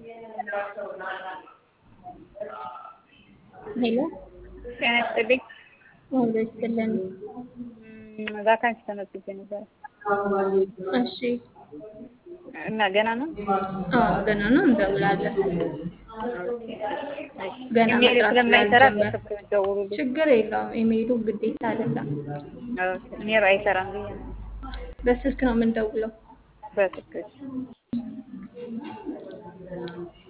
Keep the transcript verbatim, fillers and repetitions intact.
ሄሎ ጤና ይስጥልኝ። ወንዶ ይስጥልን። ቫካንሲ ተመዝግቤ ነበር እሺ እና ገና ነው? አዎ ገና ነው፣ እንደውላለን። ገና ኢሜል መጥራት ስለማይሰራ ስላልጀመረ በስልክ ደውሉልኝ። ችግር የለውም። ኢሜይሉ ግዴታ አይደለም። እኔ አይሰራም ብዬ ነው። በስልክ ነው የምንደውለው። በስልክ